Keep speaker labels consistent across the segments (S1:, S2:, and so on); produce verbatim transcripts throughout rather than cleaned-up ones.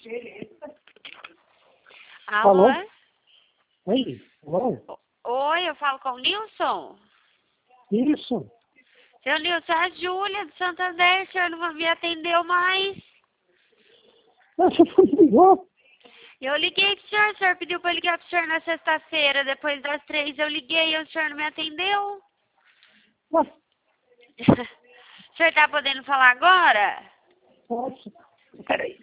S1: Alô?
S2: Alô?
S1: Oi, alô?
S2: Oi, eu falo com o Nilson?
S1: Isso.
S2: Seu Nilson, é a Júlia de Santander, o senhor não me atendeu mais.
S1: Você foi ligou?
S2: Eu liguei pro senhor, o senhor pediu pra eu ligar pro senhor na sexta-feira, depois das três eu liguei e o senhor não me atendeu.
S1: Ué,
S2: O senhor tá podendo falar agora?
S1: posso? Peraí.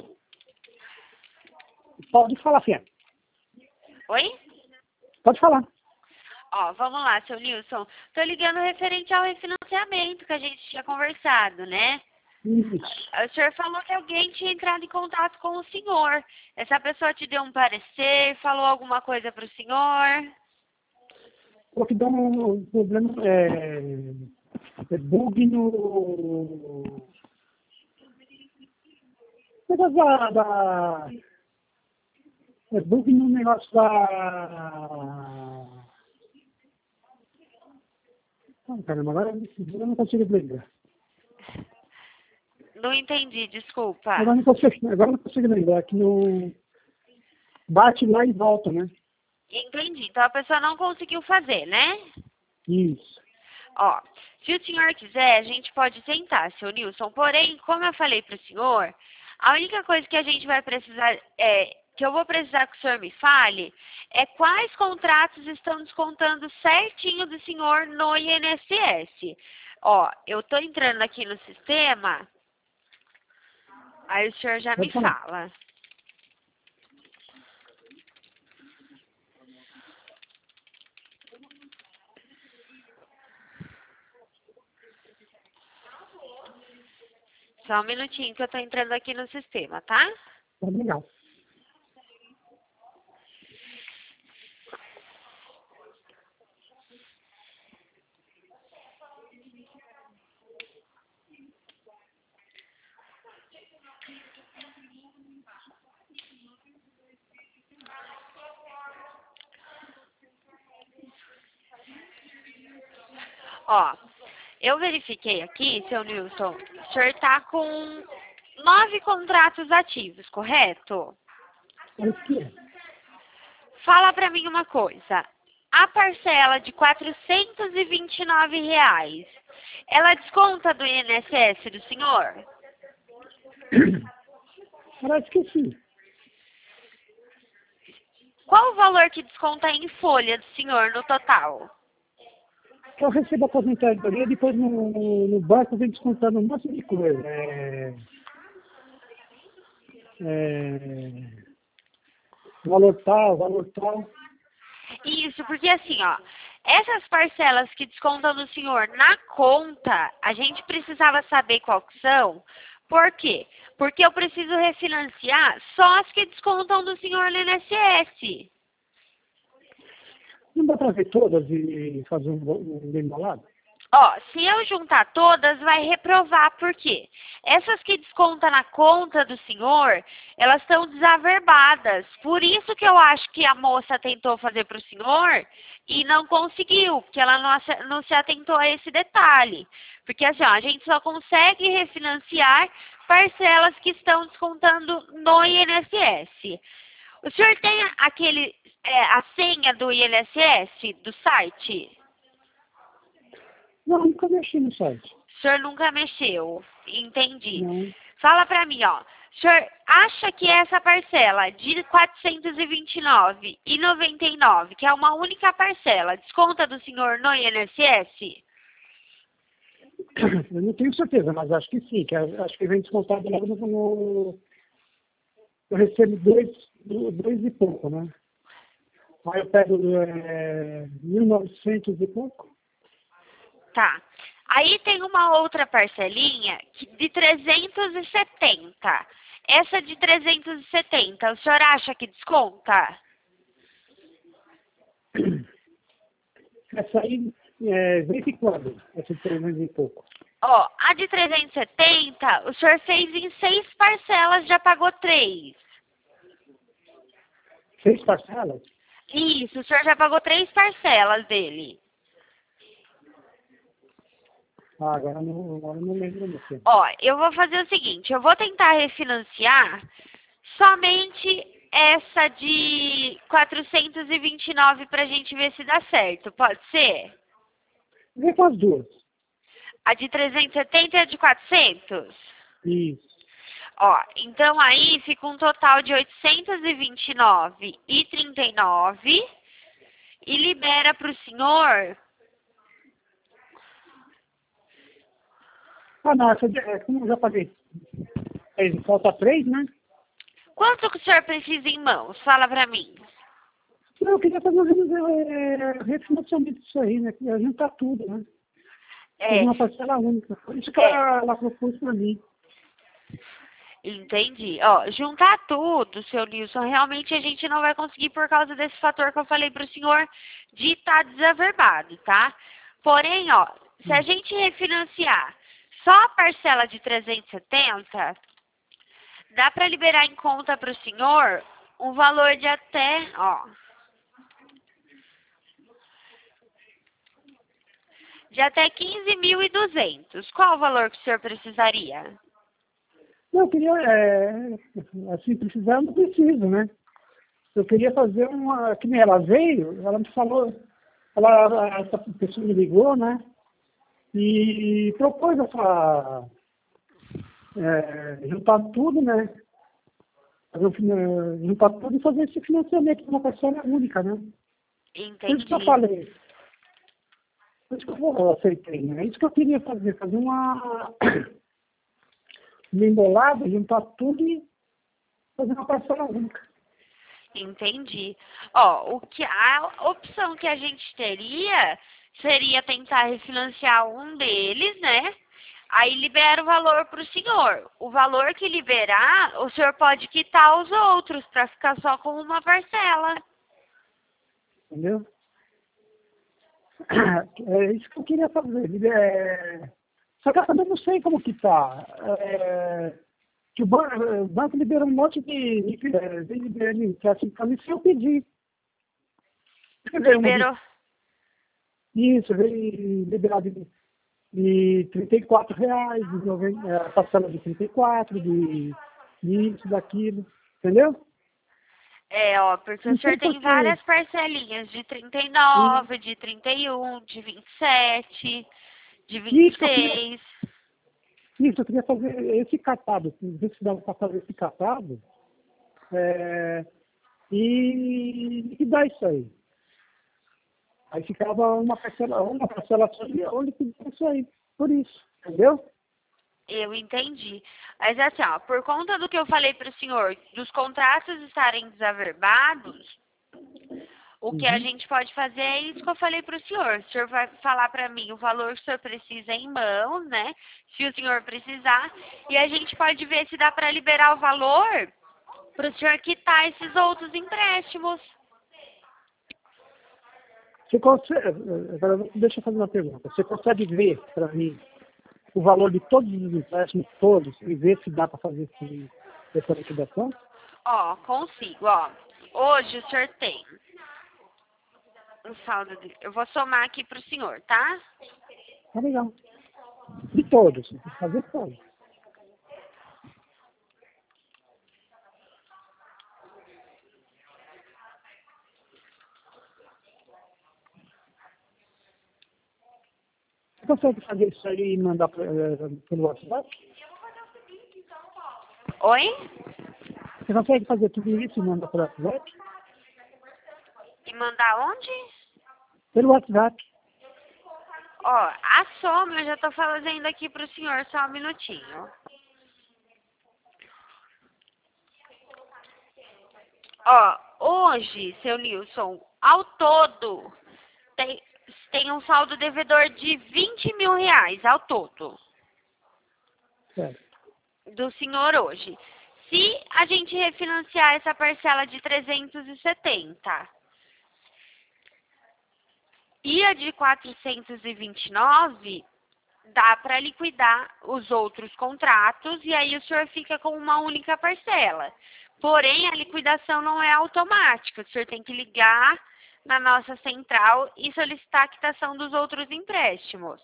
S1: Pode falar, filha.
S2: Oi?
S1: Pode falar.
S2: Ó, vamos lá, seu Nilson. Tô ligando referente ao refinanciamento que a gente tinha conversado, né?
S1: Isso.
S2: O senhor falou que alguém tinha entrado em contato com o senhor. Essa pessoa te deu um parecer, falou alguma coisa pro senhor?
S1: O que dá um problema é, é bug no... Negócio da, da... É bug no negócio da... Ah, caramba, agora eu não consigo lembrar.
S2: Não entendi, desculpa.
S1: Agora não consigo, agora não consigo lembrar, que não... Bate lá e volta, né?
S2: Entendi. Então a pessoa não conseguiu fazer, né?
S1: Isso.
S2: Ó, se o senhor quiser, a gente pode tentar, seu Nilson. Porém, como eu falei pro senhor, a única coisa que a gente vai precisar, é, que eu vou precisar que o senhor me fale, é quais contratos estão descontando certinho do senhor no I N S S. Ó, eu tô entrando aqui no sistema, aí o senhor já me
S1: Pode falar.
S2: fala. Só um minutinho que eu tô entrando aqui no sistema, tá?
S1: Tá legal.
S2: Ó, eu verifiquei aqui, seu Nilson, o senhor tá com nove contratos ativos, correto?
S1: Parece que é.
S2: Fala pra mim uma coisa. A parcela de quatrocentos e vinte e nove reais, ela desconta do I N S S do senhor?
S1: Parece que sim.
S2: Qual o valor que desconta em folha do senhor no total?
S1: Eu recebo a aposentadoria, depois no, no banco vem descontando um monte de coisa. É, é, valor tal, valor tal.
S2: Isso, porque assim, ó, essas parcelas que descontam do senhor na conta, a gente precisava saber qual que são. Por quê? Porque eu preciso refinanciar só as que descontam do senhor no I N S S.
S1: Não dá para ver todas e fazer um, um bem bolado?
S2: Ó, se eu juntar todas, vai reprovar. Por quê? Essas que descontam na conta do senhor, elas estão desaverbadas. Por isso que eu acho que a moça tentou fazer para o senhor e não conseguiu, porque ela não, ace- não se atentou a esse detalhe. Porque assim, ó, a gente só consegue refinanciar parcelas que estão descontando no I N S S. O senhor tem aquele, é, a senha do I N S S, do site?
S1: Não, nunca mexi no site.
S2: O senhor nunca mexeu. Entendi.
S1: Não.
S2: Fala pra mim, ó. O senhor acha que essa parcela de quatrocentos e vinte e nove reais e noventa e nove centavos, que é uma única parcela, desconta do senhor no I N S S?
S1: Eu não tenho certeza, mas acho que sim. Que a- acho que vem descontado logo no, no... Eu recebo dois, dois e pouco, né? Aí eu pego é, mil e novecentos e pouco.
S2: Tá. Aí tem uma outra parcelinha que- de trezentos e setenta. Essa de trezentos e setenta, o senhor acha que desconta?
S1: Essa aí é, vem de quando? Essa de trezentos e pouco.
S2: Ó, a de trezentos e setenta, o senhor fez em seis parcelas, já pagou três.
S1: Seis parcelas?
S2: Isso, o senhor já pagou três parcelas dele.
S1: Ah, agora não, agora não lembro você.
S2: Ó, eu vou fazer o seguinte, eu vou tentar refinanciar Somente essa de quatrocentos e vinte e nove para a gente ver se dá certo, pode ser?
S1: Vê com as duas.
S2: A de trezentos e setenta e a de quatrocentos?
S1: Isso.
S2: Ó, então aí fica um total de oitocentos e vinte e nove e trinta e nove e libera para o senhor.
S1: Ah, não, essa, de- é, como eu já paguei, é, falta três, né?
S2: Quanto que o senhor precisa em mãos? Fala para mim.
S1: Não, eu queria fazer um é, refinanciamento disso aí, né? Queria juntar tudo, né? Fazer
S2: É,
S1: uma parcela única. Foi isso que
S2: é,
S1: ela, ela propôs para mim.
S2: entendi. Ó, juntar tudo, seu Nilson, realmente a gente não vai conseguir por causa desse fator que eu falei para o senhor de estar desaverbado, tá? Porém, ó, se a gente refinanciar só a parcela de trezentos e setenta, dá para liberar em conta para o senhor um valor de até, ó, de até quinze mil e duzentos. Qual o valor que o senhor precisaria?
S1: Não, eu queria, é, assim, precisar, não preciso, né? Eu queria fazer uma, que nem ela veio, ela me falou, ela, essa pessoa me ligou, né? E propôs essa, é, juntar tudo, né? Fazer um fina- juntar tudo e fazer esse financiamento de uma parcela única, né? Por isso que eu
S2: Entendi.
S1: falei, por isso que eu aceitei, né? É isso que eu queria fazer, fazer uma, uma embolada, juntar tudo e fazer uma parcela única.
S2: Entendi. Ó, o que a opção que a gente teria seria tentar refinanciar um deles, né? Aí libera o valor para o senhor. O valor que liberar, o senhor pode quitar os outros para ficar só com uma parcela.
S1: Entendeu? É isso que eu queria fazer. É, só que eu também não sei como que tá. É, que o, ban o banco liberou um monte de, de, de, de, de que assim, pra mim, se eu pedir. Veio uma de,
S2: Liberou.
S1: isso, veio liberar de, de trinta e quatro reais, de noventa, é, parcela de trinta e quatro, de, de isso, daquilo. Entendeu?
S2: É, ó, porque o
S1: Não
S2: senhor
S1: sei
S2: tem
S1: porquê.
S2: várias parcelinhas de trinta e
S1: E,
S2: nove, de trinta e um, de vinte e sete, de vinte e
S1: isso que eu queria.
S2: seis.
S1: Isso, eu queria fazer esse catado, ver se dava para fazer esse catado. É, e, e dá isso aí. Aí ficava uma parcela, uma parcela só e onde que isso aí. Por isso, entendeu?
S2: Eu entendi. Mas assim, ó, por conta do que eu falei para o senhor, dos contratos estarem desaverbados, o que a
S1: Uhum.
S2: gente pode fazer é isso que eu falei para o senhor. O senhor vai falar para mim o valor que o senhor precisa em mãos, né? Se o senhor precisar. E a gente pode ver se dá para liberar o valor para o senhor quitar esses outros empréstimos.
S1: Você consegue, agora, deixa eu fazer uma pergunta. Você consegue ver para mim o valor de todos os empréstimos, todos, e ver se dá para fazer esse, essa liquidação?
S2: Ó, consigo, ó. Hoje o senhor tem um saldo de... Eu vou somar aqui para o senhor, tá?
S1: Tá legal. De todos, fazer todos. Você consegue fazer isso aí e mandar pra, eh, pelo WhatsApp?
S2: Oi?
S1: Você consegue fazer tudo isso e mandar pelo WhatsApp?
S2: E mandar onde?
S1: Pelo WhatsApp.
S2: Ó, a soma eu já tô fazendo aqui pro senhor, só um minutinho. Ó, hoje, seu Nilson, ao todo, tem, tem um saldo devedor de vinte mil reais ao todo
S1: Certo.
S2: do senhor hoje. Se a gente refinanciar essa parcela de trezentos e setenta e a de quatrocentos e vinte e nove, dá para liquidar os outros contratos e aí o senhor fica com uma única parcela. Porém, a liquidação não é automática. O senhor tem que ligar na nossa central e solicitar a quitação dos outros empréstimos.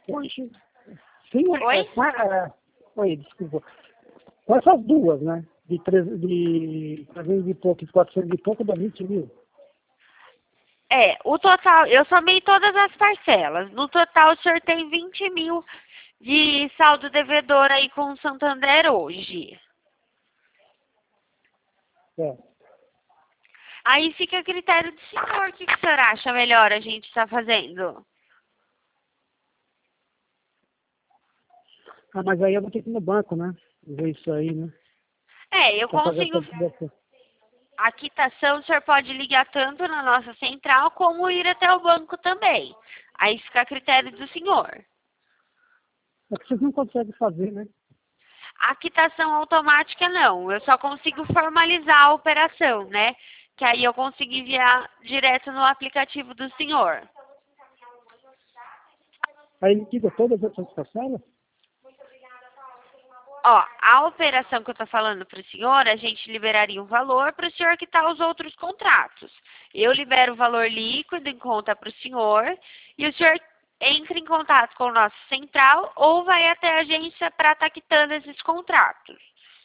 S1: Hoje, sim,
S2: Oi?
S1: é, com a- é, oi, desculpa. Com essas duas, né? De, treze de trezentos e pouco e quatrocentos e pouco dá vinte mil.
S2: É, o total, eu somei todas as parcelas. No total, o senhor tem vinte mil de saldo devedor aí com o Santander hoje.
S1: É.
S2: Aí fica a critério do senhor. O que, que o senhor acha melhor a gente estar fazendo?
S1: Ah, mas aí eu vou ter que ir no banco, né? Ver isso aí, né?
S2: É, eu
S1: Pra fazer
S2: consigo.
S1: essa liquidação.
S2: A quitação, o senhor pode ligar tanto na nossa central como ir até o banco também. Aí fica a critério do senhor.
S1: É que vocês não conseguem fazer, né?
S2: A quitação automática não, eu só consigo formalizar a operação, né? Que aí eu consigo enviar direto no aplicativo do senhor.
S1: Aí liquida todas essas parcelas?
S2: Ó, a operação que eu estou falando para o senhor, a gente liberaria um valor para o senhor quitar os outros contratos. Eu libero o valor líquido em conta para o senhor e o senhor entra em contato com o nosso central ou vai até a agência para estar quitando esses contratos.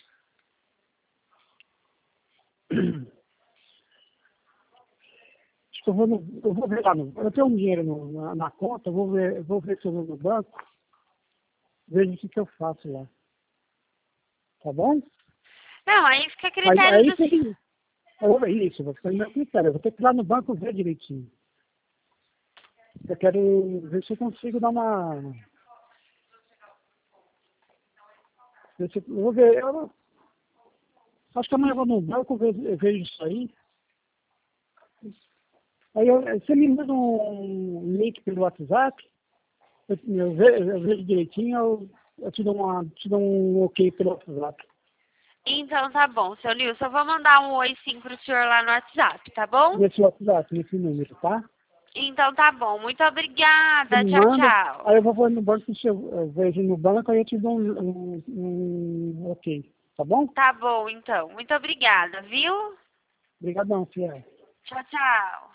S1: Acho que eu vou, no, eu vou ver lá no. Eu tenho um dinheiro no, na, na conta, eu vou ver, eu vou ver se eu vou no banco, vejo o que, que eu faço lá. Tá bom?
S2: Não, aí fica a
S1: Aí,
S2: critério
S1: aí
S2: do senhor.
S1: tem. Eu vou ver isso, vou ficar no meu critério. Eu vou ter que ir lá no banco ver direitinho. Eu quero ver se eu consigo dar uma. Ver se, eu vou ver. Eu, acho que amanhã eu vou no banco, vejo, eu vejo isso aí. Aí eu, você me manda um link pelo WhatsApp, eu, eu, vejo, eu vejo direitinho, eu, eu te, dou uma, te dou um ok pelo WhatsApp.
S2: Então tá bom, seu Nilson, eu vou mandar um oi sim pro senhor lá no WhatsApp, tá bom?
S1: Nesse WhatsApp, nesse número, tá?
S2: Então tá bom, muito
S1: Você
S2: obrigada,
S1: me
S2: tchau,
S1: manda,
S2: tchau.
S1: aí eu vou no banco, se eu, eu vejo no banco, aí eu te dou um, um, um ok, tá bom?
S2: Tá bom, então, muito obrigada, viu?
S1: Obrigadão, fiel.
S2: Tchau, tchau.